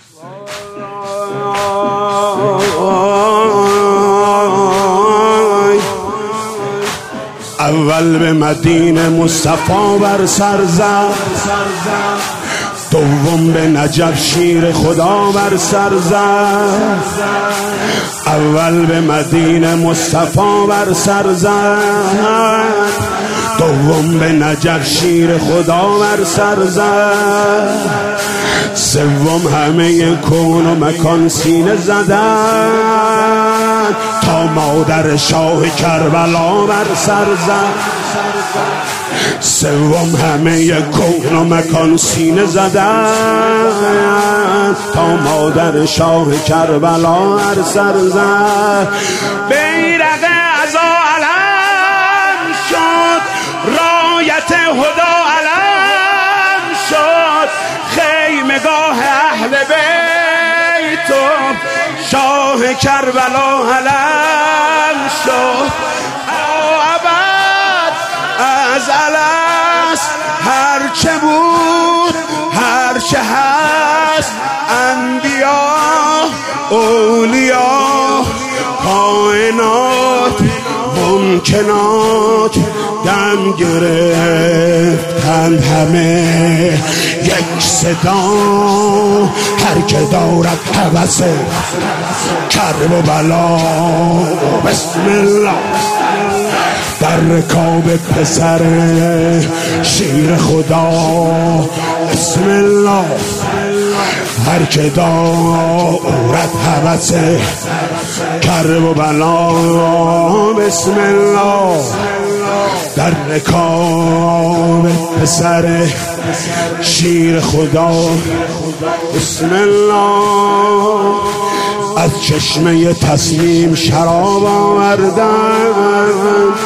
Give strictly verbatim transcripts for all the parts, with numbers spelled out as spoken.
اول به مدینه مصطفی بر سر زد، دوم به نجف شیر خدا بر سر زد. اول به مدینه مصطفی بر سر زد، دوم به نجف شیر خدا بر سر زد. سوم همه کون و مکان سینه زدن تا مادر شاه کربلا بر سر زد. سوم همه کون و مکان سینه زدن تا مادر شاه کربلا بر سر زد. بیرق عزا علم شد، رایت هدا علم شد، خیمگاه اهل بیت و شاه کربلا علم شد. از الست هر چه بود هر چه هست، انبیا اولیا کائنات ممکنات دم گرفتند همه یک صدا. هر که دارد هوس کرب و بلا بسم الله در رکاب پسر شیر خدا بسم الله. هر که دارد هوس کرب و بلا بسم الله در رکاب پسر شیر خدا بسم الله. از چشمه تصمیم شراب آوردن،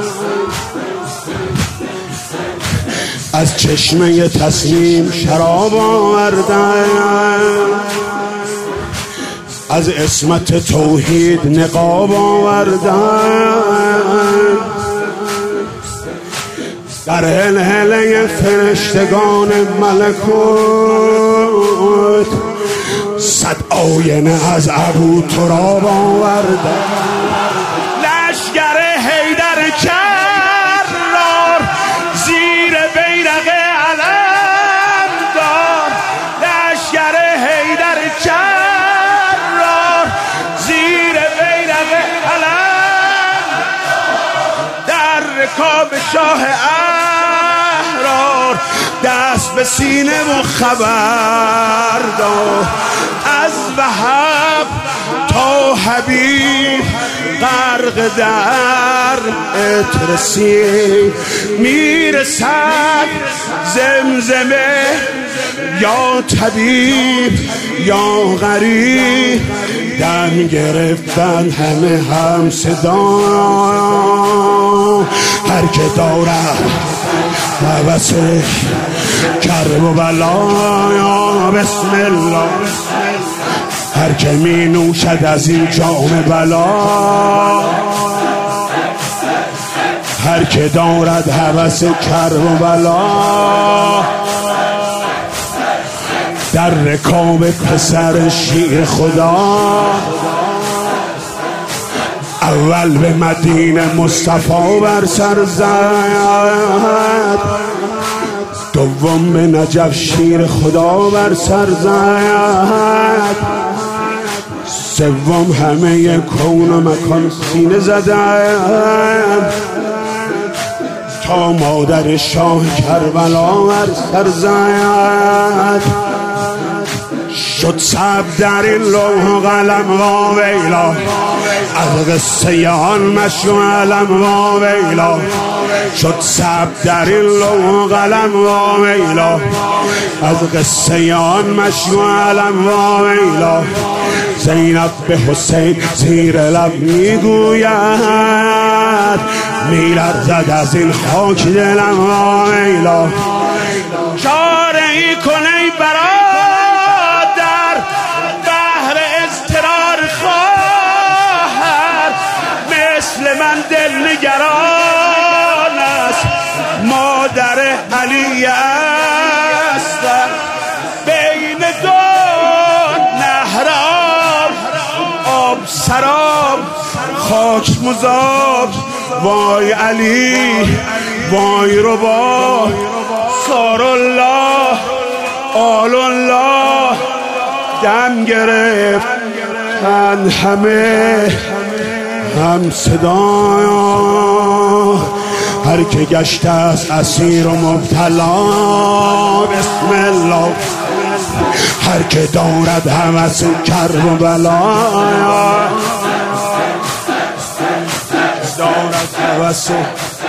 از چشمه تصمیم شراب آوردن، از عصمت توحید نقاب آوردن. در هلهله فرشتگان ملکوت صد آینه از ابو تراب آوردن. لشگر حیدر کرار زیر بیرق علم دار، لشگر حیدر کرار زیر بیرق علم در رکاب شاه احرار. دست به سینه و خبر دار از وهب تا حبیب غرق در عطر سین میرسد زمزمه یا طبیب یا غریب. دم گرفتن همه هم صدا. هر که دارد هوس کرب و بلا بسم الله. هر که می نوشد از این جام بلا، هر که دارد هوس کرب و بلا در رکاب پسر شیر خدا. اول به مدینه مصطفی بر سر زد، دوم به نجف شیر خدا بر سر زد، سوم همه کون و مکان سینه زدن تا مادر شاه کربلا بر سر زد. شد ثبت در این لوح و قلم و ویلا، از قصه آن مشروع علم و ویلا. شد ثبت در این لوح و قلم و ویلا، از قصه آن مشروع علم و ویلا. زینب به حسین زیر لب میگوید، میلرزد از این خاک دلم و ویلا. چاره ای کن ای برادر بهر اضطرار خواهر، مثل من دل نگران است مادر علی است. بین دو خاک مذاب. وای علی وای ربا سار الله آل الله دم گرفت من همه هم صدا. هر که گشته است اسیر و مبتلا بسم الله. هر که دارد هوس کرب و بلا دارد هوس